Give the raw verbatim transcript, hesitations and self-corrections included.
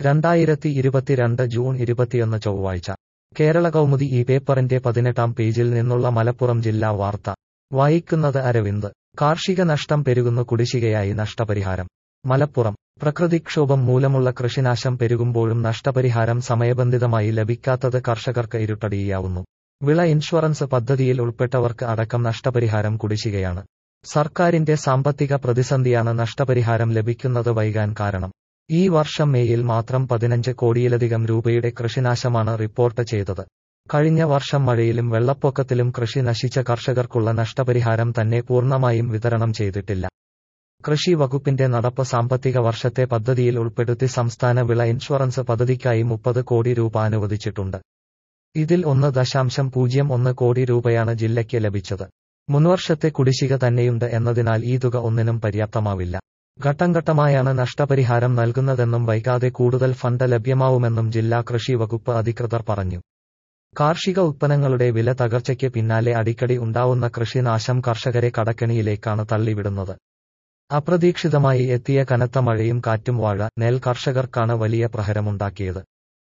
രണ്ടായിരത്തി ഇരുപത്തിരണ്ട് ജൂൺ ഇരുപത്തിയൊന്ന് ചൊവ്വാഴ്ച കേരള കൗമുദി ഈ പേപ്പറിന്റെ പതിനെട്ടാം പേജിൽ നിന്നുള്ള മലപ്പുറം ജില്ലാ വാർത്ത വായിക്കുന്നത് അരവിന്ദ്. കാർഷിക നഷ്ടം പെരുകുന്നു, കുടിശ്ശികയായി നഷ്ടപരിഹാരം. മലപ്പുറം. പ്രകൃതിക്ഷോഭം മൂലമുള്ള കൃഷിനാശം പെരുകുമ്പോഴും നഷ്ടപരിഹാരം സമയബന്ധിതമായി ലഭിക്കാത്തത് കർഷകർക്ക് ഇരുട്ടടിയാവുന്നു. വിള ഇൻഷുറൻസ് പദ്ധതിയിൽ ഉൾപ്പെട്ടവർക്ക് അടക്കം നഷ്ടപരിഹാരം കുടിശ്ശികയാണ്. സർക്കാരിന്റെ സാമ്പത്തിക പ്രതിസന്ധിയാണ് നഷ്ടപരിഹാരം ലഭിക്കുന്നത് വൈകാൻ കാരണം. ഈ വർഷം മേയിൽ മാത്രം പതിനഞ്ച് കോടിയിലധികം രൂപയുടെ കൃഷിനാശമാണ് റിപ്പോർട്ട് ചെയ്തത്. കഴിഞ്ഞ വർഷം മഴയിലും വെള്ളപ്പൊക്കത്തിലും കൃഷി നശിച്ച കർഷകർക്കുള്ള നഷ്ടപരിഹാരം തന്നെ പൂർണ്ണമായും വിതരണം ചെയ്തിട്ടില്ല. കൃഷി വകുപ്പിന്റെ നടപ്പ് സാമ്പത്തിക വർഷത്തെ പദ്ധതിയിൽ ഉൾപ്പെടുത്തി സംസ്ഥാന വിള ഇൻഷുറൻസ് പദ്ധതിക്കായി മുപ്പത് കോടി രൂപ അനുവദിച്ചിട്ടുണ്ട്. ഇതിൽ ഒന്ന് ദശാംശം പൂജ്യം ഒന്ന് കോടി രൂപയാണ് ജില്ലയ്ക്ക് ലഭിച്ചത്. മുൻവർഷത്തെ കുടിശ്ശിക തന്നെയുണ്ട് എന്നതിനാൽ ഈ തുക ഒന്നിനും പര്യാപ്തമാവില്ല. ഘട്ടം ഘട്ടമായാണ് നഷ്ടപരിഹാരം നൽകുന്നതെന്നും വൈകാതെ കൂടുതൽ ഫണ്ട് ലഭ്യമാവുമെന്നും ജില്ലാ കൃഷി വകുപ്പ് അധികൃതർ പറഞ്ഞു. കാർഷിക ഉത്പന്നങ്ങളുടെ വില തകർച്ചയ്ക്ക് പിന്നാലെ അടിക്കടി ഉണ്ടാവുന്ന കൃഷിനാശം കർഷകരെ കടക്കെണിയിലേക്കാണ് തള്ളിവിടുന്നത്. അപ്രതീക്ഷിതമായി എത്തിയ കനത്ത മഴയും കാറ്റും വാഴ, നെൽ കർഷകർക്കാണ് വലിയ പ്രഹരമുണ്ടാക്കിയത്.